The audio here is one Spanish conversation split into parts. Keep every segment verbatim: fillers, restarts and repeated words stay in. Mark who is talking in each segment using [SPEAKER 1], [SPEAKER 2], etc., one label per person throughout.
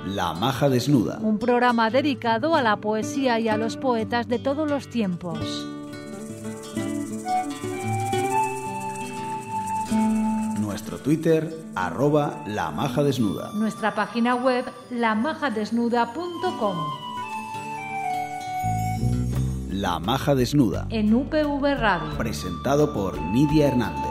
[SPEAKER 1] La Maja Desnuda.
[SPEAKER 2] Un programa dedicado a la poesía y a los poetas de todos los tiempos.
[SPEAKER 1] Nuestro Twitter, arroba La Maja Desnuda.
[SPEAKER 2] Nuestra página web, la maja desnuda punto com.
[SPEAKER 1] La Maja Desnuda.
[SPEAKER 2] En U P V Radio.
[SPEAKER 1] Presentado por Nidia Hernández.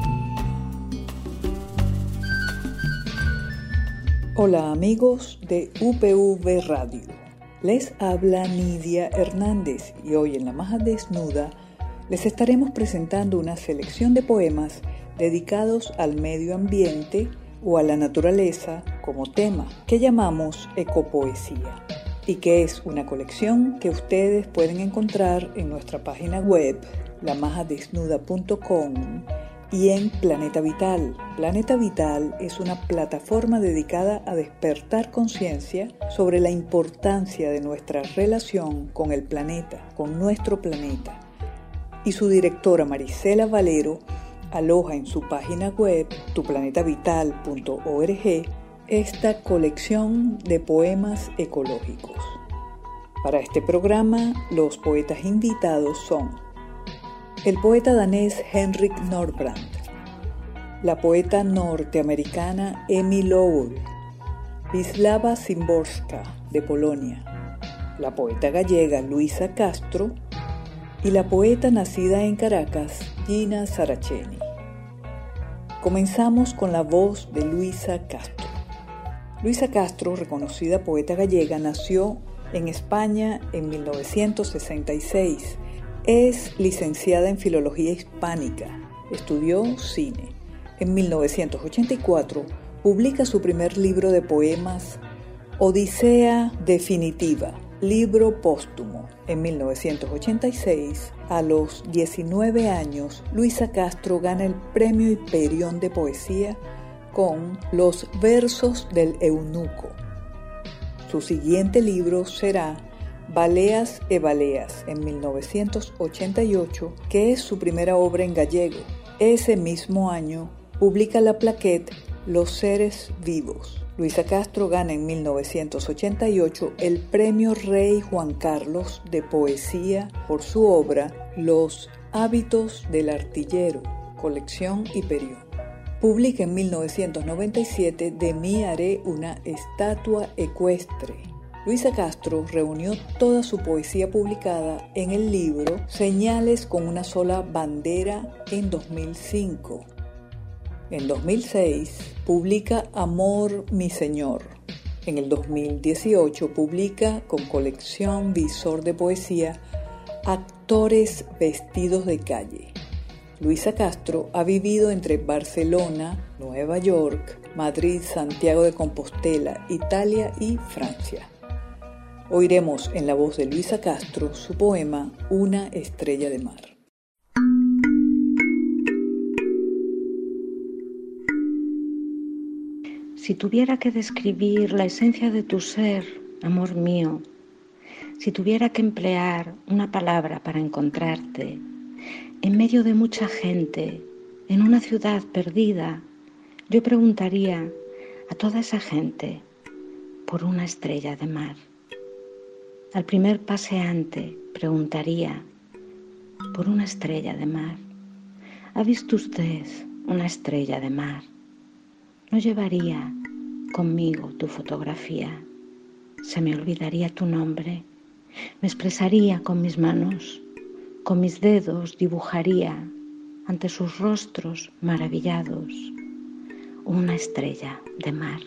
[SPEAKER 3] Hola amigos de U P V Radio. Les habla Nidia Hernández y hoy en La Maja Desnuda les estaremos presentando una selección de poemas dedicados al medio ambiente o a la naturaleza como tema, que llamamos ecopoesía, y que es una colección que ustedes pueden encontrar en nuestra página web, la maja desnuda punto com, y en Planeta Vital. Planeta Vital es una plataforma dedicada a despertar conciencia sobre la importancia de nuestra relación con el planeta, con nuestro planeta. Y su directora Marisela Valero aloja en su página web, tu planeta vital punto org, esta colección de poemas ecológicos. Para este programa, los poetas invitados son el poeta danés Henrik Nordbrandt, la poeta norteamericana Amy Lowell, Wisława Szymborska de Polonia, la poeta gallega Luisa Castro y la poeta nacida en Caracas, Gina Saraceni. Comenzamos con la voz de Luisa Castro. Luisa Castro, reconocida poeta gallega, nació en España en mil novecientos sesenta y seis. Es licenciada en Filología Hispánica. Estudió cine. En mil novecientos ochenta y cuatro publica su primer libro de poemas, Odisea Definitiva, libro póstumo. En mil novecientos ochenta y seis, a los diecinueve años, Luisa Castro gana el Premio Hiperión de Poesía con Los versos del eunuco. Su siguiente libro será Baleas e Baleas, en mil novecientos ochenta y ocho, que es su primera obra en gallego. Ese mismo año publica la plaquette Los seres vivos. Luisa Castro gana en mil novecientos ochenta y ocho el Premio Rey Juan Carlos de Poesía por su obra Los hábitos del artillero, colección Hiperión. Publica en mil novecientos noventa y siete De mí haré una estatua ecuestre. Luisa Castro reunió toda su poesía publicada en el libro Señales con una sola bandera en dos mil cinco. En dos mil seis publica Amor, mi señor. En el dos mil dieciocho publica con colección Visor de Poesía Actores vestidos de calle. Luisa Castro ha vivido entre Barcelona, Nueva York, Madrid, Santiago de Compostela, Italia y Francia. Oiremos en la voz de Luisa Castro su poema Una estrella de mar.
[SPEAKER 4] Si tuviera que describir la esencia de tu ser, amor mío, si tuviera que emplear una palabra para encontrarte, en medio de mucha gente, en una ciudad perdida, yo preguntaría a toda esa gente por una estrella de mar. Al primer paseante preguntaría por una estrella de mar. ¿Ha visto usted una estrella de mar? No llevaría conmigo tu fotografía, se me olvidaría tu nombre, me expresaría con mis manos, con mis dedos dibujaría ante sus rostros maravillados una estrella de mar.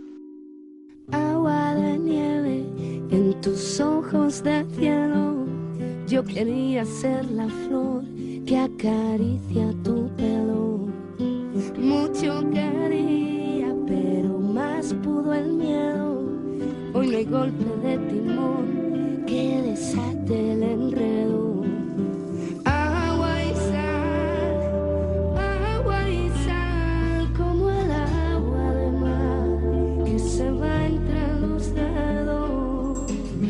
[SPEAKER 5] Agua de nieve en tus ojos de cielo, yo quería ser la flor que acaricia tu pelo. Mucho quería, pero más pudo el miedo. Hoy no hay golpe de timón que desate el enredo. Agua y sal, agua y sal, como el agua de mar que se va entre los dedos.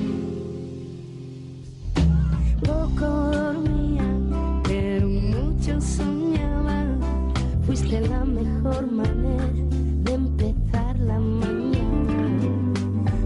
[SPEAKER 5] Poco dormía, pero mucho soñaba. Fuiste la mejor manera de empezar la mañana.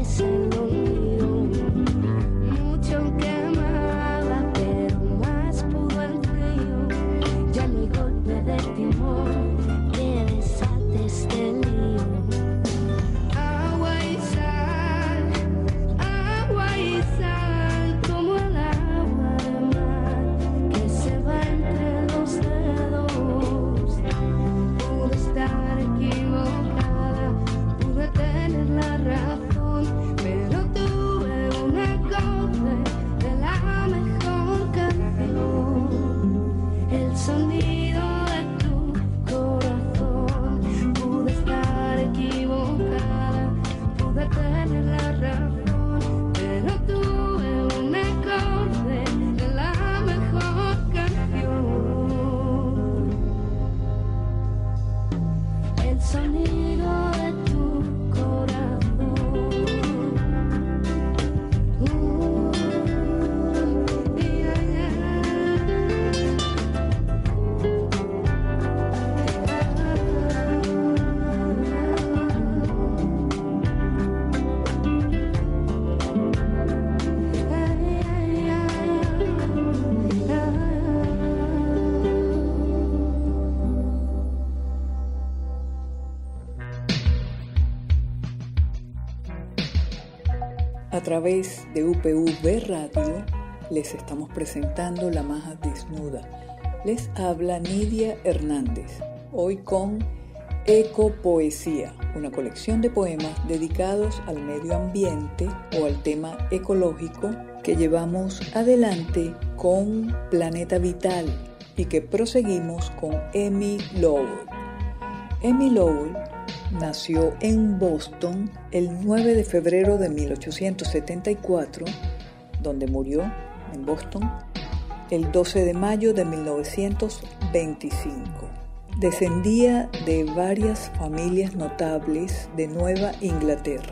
[SPEAKER 5] se lo olvidó. Mucho quemaba, pero más pudo el frío. Ya no hay golpe de timón que desate este lío. Agua y sal, agua y sal, como el agua del mar que se va entre los dedos. Pude estar equivocada, pude tener la razón, pero tuve un acorde de la mejor canción. El sonido de tu corazón. Pude estar equivocada, pude tener la razón, pero tuve un acorde de la mejor canción. El sonido de tu corazón. Uh, yeah, yeah.
[SPEAKER 3] A través de U P V Radio les estamos presentando La Maja Desnuda. Les habla Nidia Hernández, hoy con Ecopoesía, una colección de poemas dedicados al medio ambiente o al tema ecológico que llevamos adelante con Planeta Vital y que proseguimos con Amy Lowell. Amy Lowell nació en Boston el nueve de febrero de mil ochocientos setenta y cuatro, donde murió en Boston el doce de mayo de mil novecientos veinticinco. Descendía de varias familias notables de Nueva Inglaterra.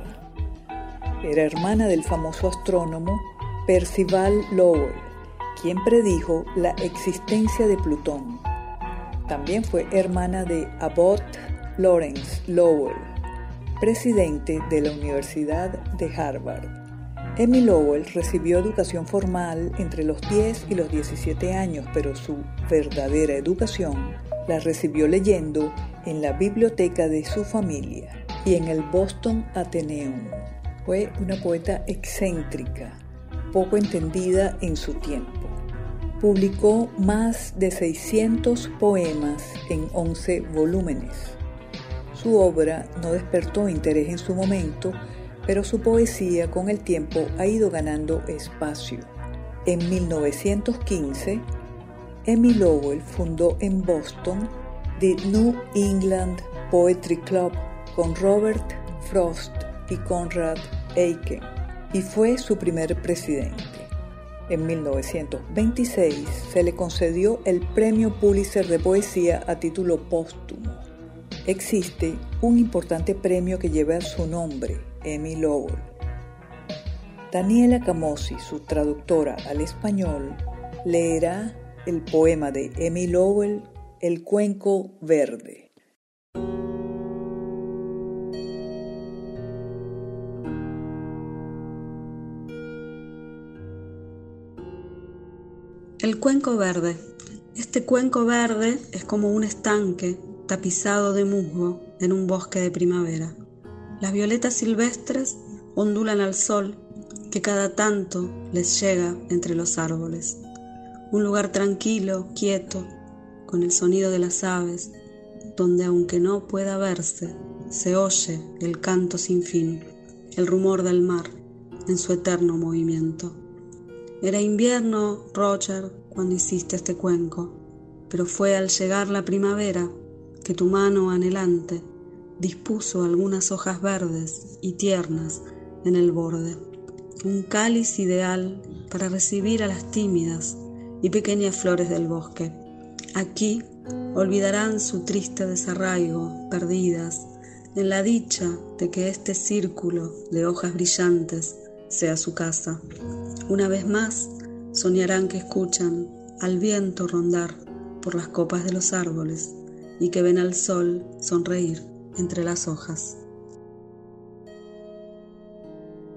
[SPEAKER 3] Era hermana del famoso astrónomo Percival Lowell, quien predijo la existencia de Plutón. También fue hermana de Abbot Lawrence Lowell, presidente de la Universidad de Harvard. Amy Lowell recibió educación formal entre los diez y los diecisiete años, pero su verdadera educación la recibió leyendo en la biblioteca de su familia y en el Boston Atheneum. Fue una poeta excéntrica, poco entendida en su tiempo. Publicó más de seiscientos poemas en once volúmenes. Su obra no despertó interés en su momento, pero su poesía con el tiempo ha ido ganando espacio. En mil novecientos quince, Amy Lowell fundó en Boston The New England Poetry Club con Robert Frost y Conrad Aiken, y fue su primer presidente. En mil novecientos veintiséis se le concedió el Premio Pulitzer de Poesía a título póstumo. Existe un importante premio que lleva su nombre, Amy Lowell. Daniela Camossi, su traductora al español, leerá el poema de Amy Lowell, El Cuenco Verde.
[SPEAKER 6] El cuenco verde. Este cuenco verde es como un estanque tapizado de musgo en un bosque de primavera. Las violetas silvestres ondulan al sol que cada tanto les llega entre los árboles. Un lugar tranquilo, quieto, con el sonido de las aves, donde aunque no pueda verse, se oye el canto sin fin, el rumor del mar en su eterno movimiento. Era invierno, Roger, cuando hiciste este cuenco, pero fue al llegar la primavera que tu mano anhelante dispuso algunas hojas verdes y tiernas en el borde, un cáliz ideal para recibir a las tímidas y pequeñas flores del bosque. Aquí olvidarán su triste desarraigo, perdidas en la dicha de que este círculo de hojas brillantes sea su casa. Una vez más soñarán que escuchan al viento rondar por las copas de los árboles y que ven al sol sonreír entre las hojas.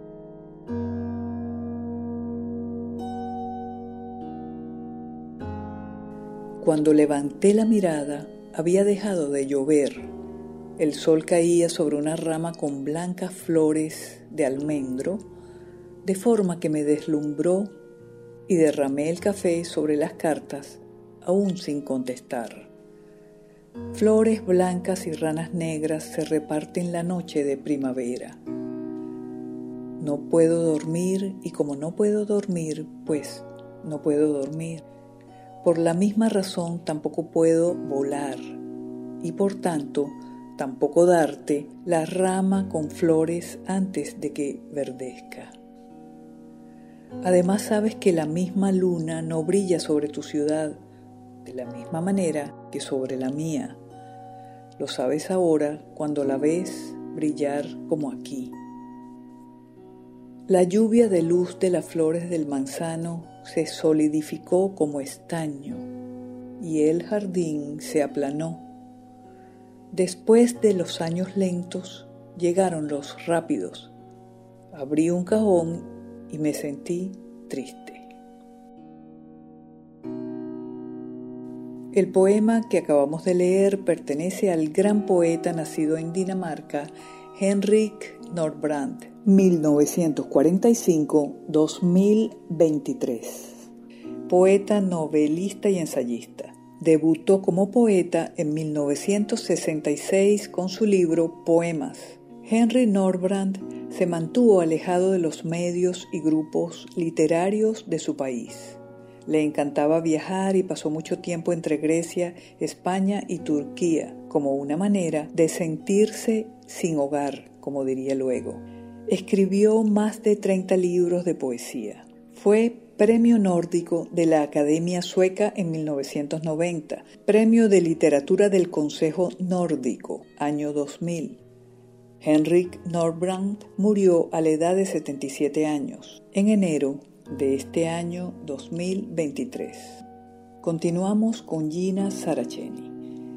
[SPEAKER 3] Cuando levanté la mirada, había dejado de llover. El sol caía sobre una rama con blancas flores de almendro, de forma que me deslumbró, y derramé el café sobre las cartas, aún sin contestar. Flores blancas y ranas negras se reparten la noche de primavera. No puedo dormir, y como no puedo dormir, pues no puedo dormir. Por la misma razón tampoco puedo volar, y por tanto tampoco darte la rama con flores antes de que verdezca. Además sabes que la misma luna no brilla sobre tu ciudad de la misma manera que sobre la mía. Lo sabes ahora cuando la ves brillar como aquí. La lluvia de luz de las flores del manzano se solidificó como estaño y el jardín se aplanó. Después de los años lentos llegaron los rápidos. Abrí un cajón y me sentí triste. El poema que acabamos de leer pertenece al gran poeta nacido en Dinamarca, Henrik Nordbrandt, mil novecientos cuarenta y cinco a dos mil veintitrés. Poeta, novelista y ensayista. Debutó como poeta en mil novecientos sesenta y seis con su libro Poemas. Henrik Nordbrandt se mantuvo alejado de los medios y grupos literarios de su país. Le encantaba viajar y pasó mucho tiempo entre Grecia, España y Turquía, como una manera de sentirse sin hogar, como diría luego. Escribió más de treinta libros de poesía. Fue Premio Nórdico de la Academia Sueca en mil novecientos noventa, Premio de Literatura del Consejo Nórdico, año dos mil. Henrik Nordbrandt murió a la edad de setenta y siete años, en enero de este año dos mil veintitrés. Continuamos con Gina Saraceni.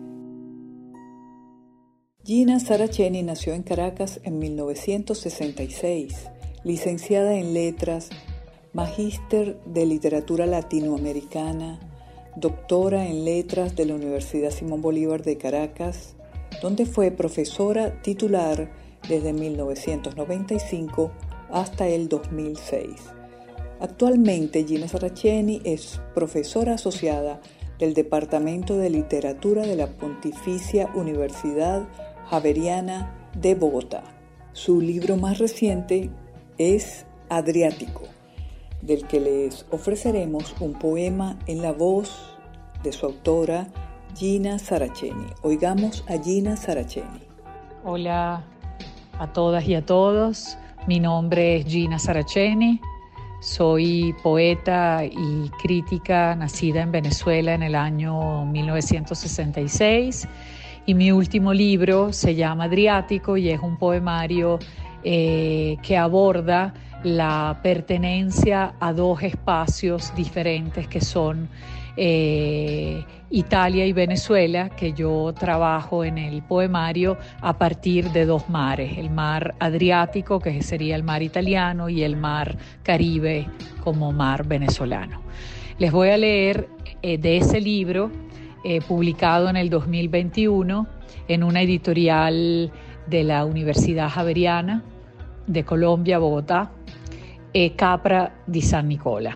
[SPEAKER 3] Gina Saraceni nació en Caracas en mil novecientos sesenta y seis, licenciada en Letras, magíster de Literatura Latinoamericana, doctora en Letras de la Universidad Simón Bolívar de Caracas, donde fue profesora titular desde mil novecientos noventa y cinco hasta el dos mil seis. Actualmente Gina Saraceni es profesora asociada del Departamento de Literatura de la Pontificia Universidad Javeriana de Bogotá. Su libro más reciente es Adriático, del que les ofreceremos un poema en la voz de su autora, Gina Saraceni. Oigamos a Gina Saraceni.
[SPEAKER 7] Hola a todas y a todos. Mi nombre es Gina Saraceni. Soy poeta y crítica nacida en Venezuela en el año mil novecientos sesenta y seis y mi último libro se llama Adriático y es un poemario eh, que aborda la pertenencia a dos espacios diferentes que son eh, Italia y Venezuela, que yo trabajo en el poemario a partir de dos mares, el mar Adriático, que sería el mar italiano, y el mar Caribe como mar venezolano. Les voy a leer eh, de ese libro, eh, publicado en el dos mil veintiuno en una editorial de la Universidad Javeriana de Colombia, Bogotá, e Capra di San Nicola.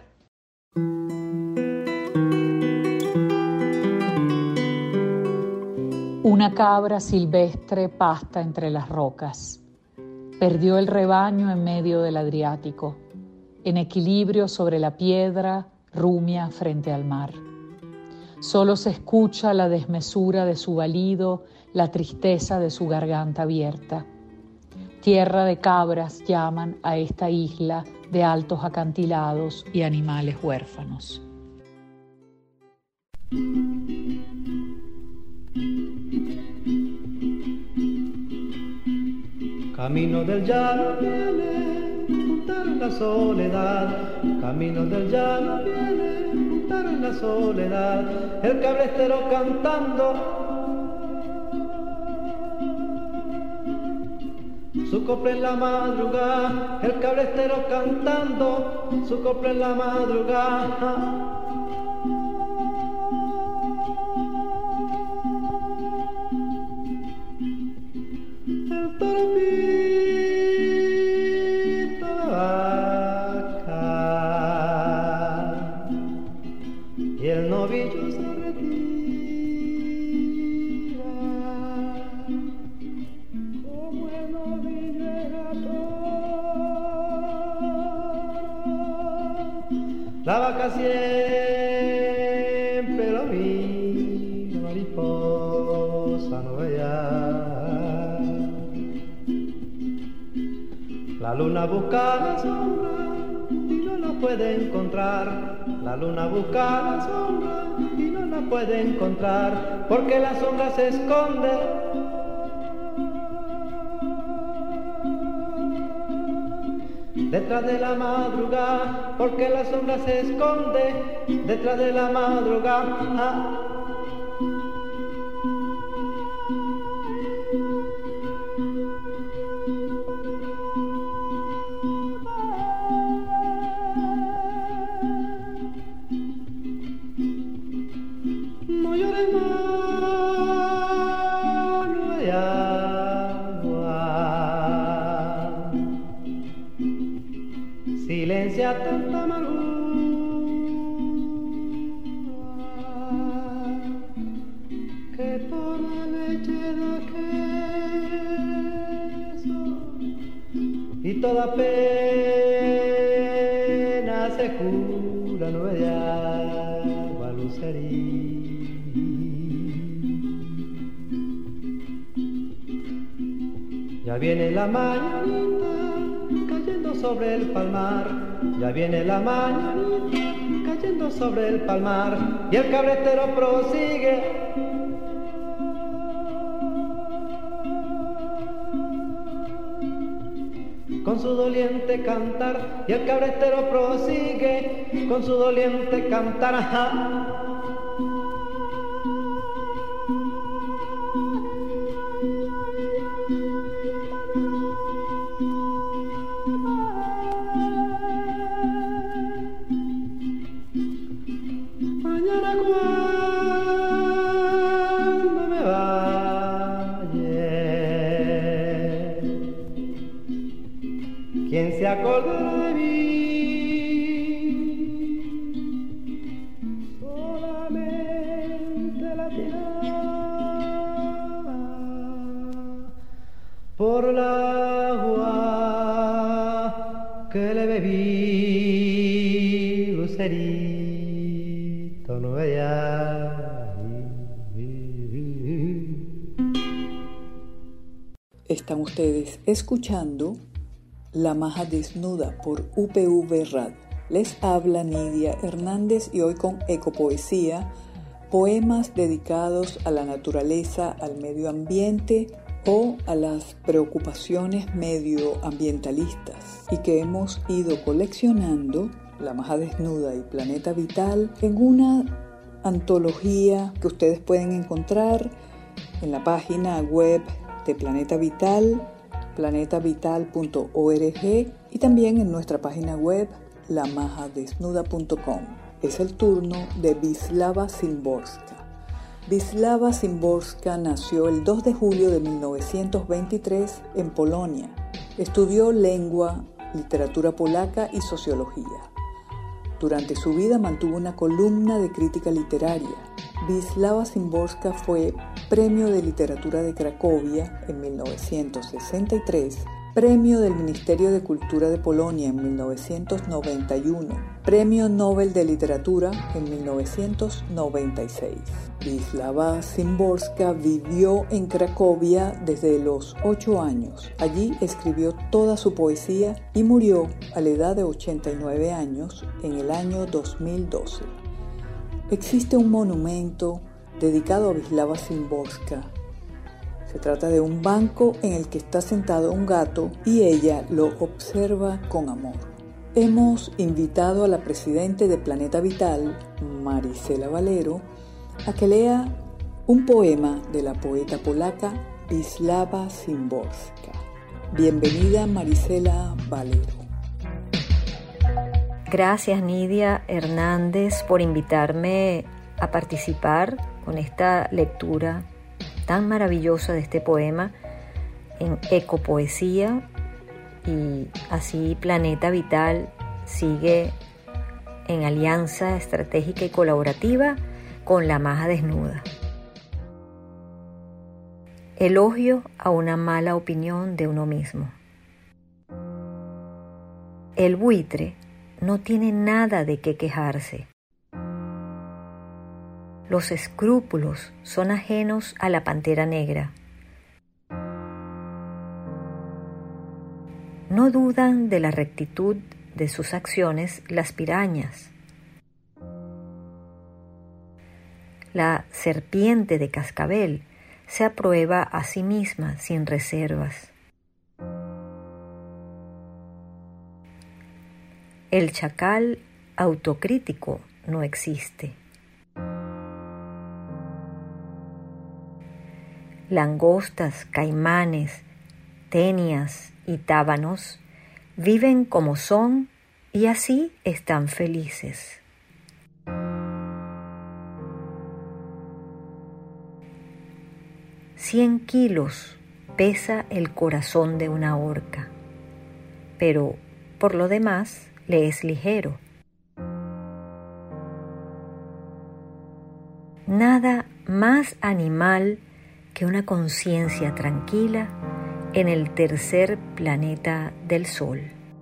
[SPEAKER 7] Una cabra silvestre pasta entre las rocas. Perdió el rebaño en medio del Adriático, en equilibrio sobre la piedra, rumia frente al mar. Solo se escucha la desmesura de su balido, la tristeza de su garganta abierta. Tierra de cabras llaman a esta isla de altos acantilados y animales huérfanos.
[SPEAKER 8] Camino del llano viene, juntar la soledad. Camino del llano viene, juntar la soledad. El cabrestero cantando su copla en la madrugada, el cabrestero cantando su copla en la madrugada. La vaca siempre lo mira, mariposa no vea. La luna busca la sombra y no la puede encontrar. La luna busca la sombra y no la puede encontrar, porque la sombra se esconde detrás de la madrugada, porque la sombra se esconde detrás de la madrugada. No llores más, no hay agua. Silencia tanta amargura que por la leche da queso y toda pena se cura. No hay agua, Lucerín. Ya viene la mañanita cayendo sobre el palmar, ya viene la mañanita cayendo sobre el palmar, y el cabretero prosigue con su doliente cantar, y el cabretero prosigue con su doliente cantar. Ajá. ¿Quién se acordará de mí? Solamente la tiraba por la agua que le bebí, Lucerito, no veía.
[SPEAKER 3] Están ustedes escuchando La Maja Desnuda por U P V Radio. Les habla Nidia Hernández y hoy con Ecopoesía, poemas dedicados a la naturaleza, al medio ambiente o a las preocupaciones medioambientalistas y que hemos ido coleccionando, La Maja Desnuda y Planeta Vital, en una antología que ustedes pueden encontrar en la página web de Planeta Vital, planeta vital punto org, y también en nuestra página web la maja desnuda punto com. Es el turno de Wisława Szymborska. Wisława Szymborska nació el dos de julio de mil novecientos veintitrés en Polonia. Estudió lengua, literatura polaca y sociología. Durante su vida mantuvo una columna de crítica literaria. Wisława Szymborska fue Premio de Literatura de Cracovia en mil novecientos sesenta y tres, Premio del Ministerio de Cultura de Polonia en mil novecientos noventa y uno, Premio Nobel de Literatura en mil novecientos noventa y seis. Wisława Szymborska vivió en Cracovia desde los ocho años. Allí escribió toda su poesía y murió a la edad de ochenta y nueve años en el año dos mil doce. Existe un monumento dedicado a Wisława Szymborska. Se trata de un banco en el que está sentado un gato y ella lo observa con amor. Hemos invitado a la presidente de Planeta Vital, Marisela Valero, a que lea un poema de la poeta polaca Wisława Szymborska. Bienvenida, Marisela Valero.
[SPEAKER 9] Gracias, Nidia Hernández, por invitarme a participar con esta lectura tan maravillosa de este poema en Ecopoesía, y así Planeta Vital sigue en alianza estratégica y colaborativa con La Maja Desnuda. Elogio a una mala opinión de uno mismo. El buitre no tiene nada de qué quejarse. Los escrúpulos son ajenos a la pantera negra. No dudan de la rectitud de sus acciones las pirañas. La serpiente de cascabel se aprueba a sí misma sin reservas. El chacal autocrítico no existe. Langostas, caimanes, tenias y tábanos viven como son y así están felices. Cien kilos pesa el corazón de una orca, pero por lo demás le es ligero. Nada más animal que una conciencia tranquila en el tercer planeta del Sol.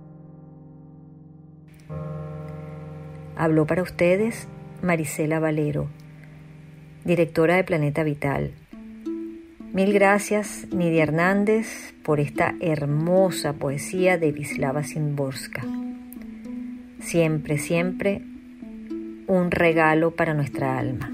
[SPEAKER 9] Habló para ustedes Marisela Valero, directora de Planeta Vital. Mil gracias, Nidia Hernández, por esta hermosa poesía de Wisława Szymborska. Siempre, siempre un regalo para nuestra alma.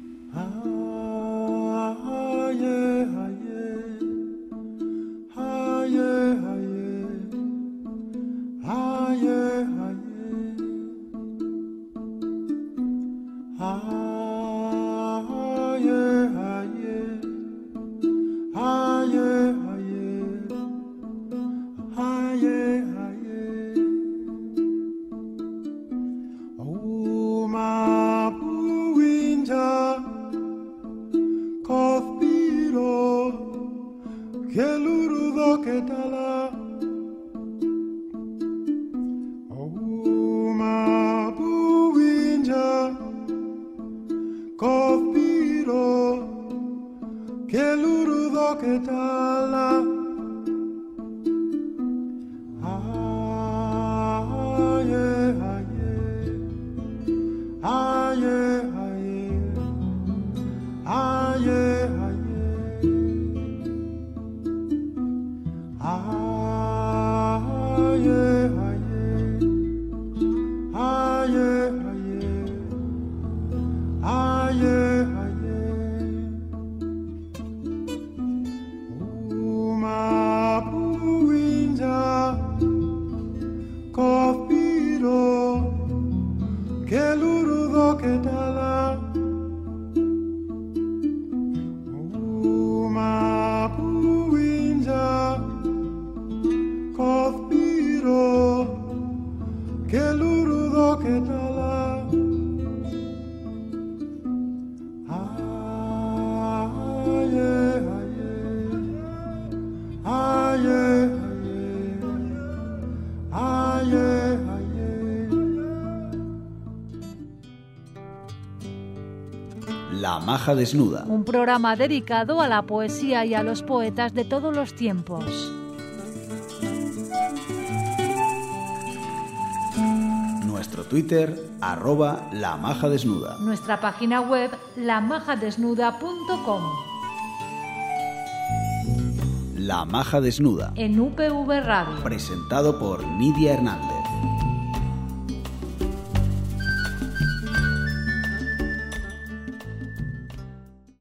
[SPEAKER 1] La Maja Desnuda.
[SPEAKER 2] Un programa dedicado a la poesía y a los poetas de todos los tiempos.
[SPEAKER 1] Nuestro Twitter, arroba La Maja Desnuda.
[SPEAKER 2] Nuestra página web, la maja desnuda punto com.
[SPEAKER 1] La Maja Desnuda.
[SPEAKER 2] En U P V Radio.
[SPEAKER 1] Presentado por Nidia Hernández.